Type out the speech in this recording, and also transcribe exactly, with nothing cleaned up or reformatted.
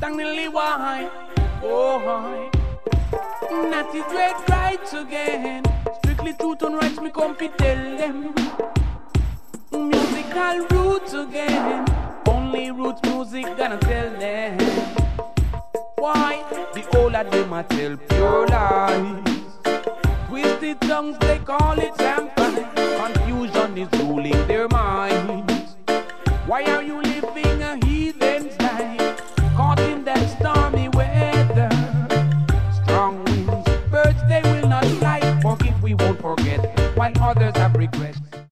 Exactly why, oh hi. Natty Dread right again. Strictly truth and rights, me come fi tell them. Musical roots again. Only roots music gonna tell them. Why? The whole of them a tell pure lies. Twisted tongues, they call it champagne. Confusion is ruling their minds. Why are you living a